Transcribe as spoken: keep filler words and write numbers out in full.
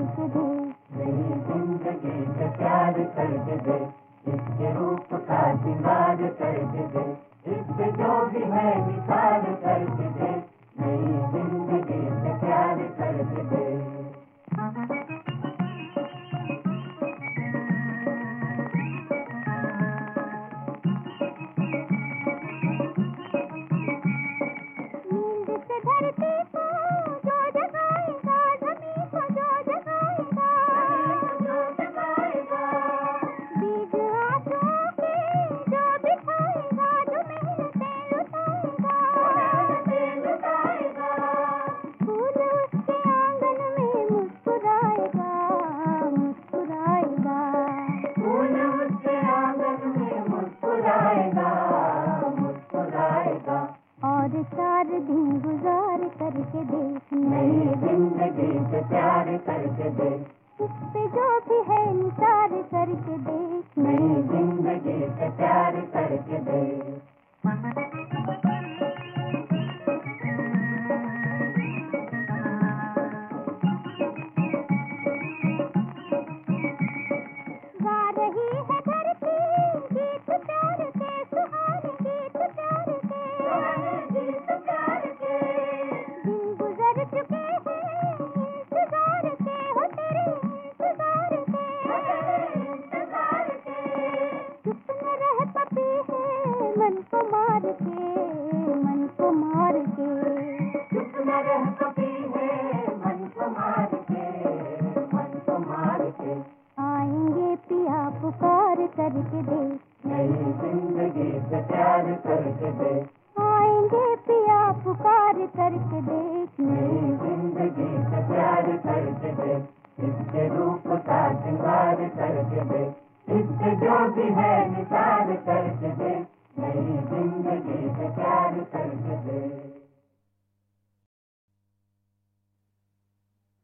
करके दे। मेरी जिंदगी से प्यार करके दे, इसके रूप का सिंगार करके दे, इससे जो भी है निसार करके दे, मेरी जिंदगी से प्यार करके दे। और चार दिन गुजार करके देख, नई जिंदगी से प्यार करके दे, उस पे जो भी है निसार करके देख, नई जिंदगी से प्यार करके दे। गा रही है धरती गीत प्यार के, सुहाने गीत प्यार के, गीत प्यार के, दिन गुजर चुके हैं इंतजार के, हो तेरे इंतजार के, इंतजार के। चुप न रह पपी है मन को मार के, मन को मार के, चुप न रह पपी है मन को मार के, मन को मार के। आएंगे पिया पुकार करके दे, नई जिंदगी से प्यार करके दे, आएंगे पिया पुकार करके देख, नई जिंदगी से प्यार करके दे, इसके रूप का सिंगार करके दे,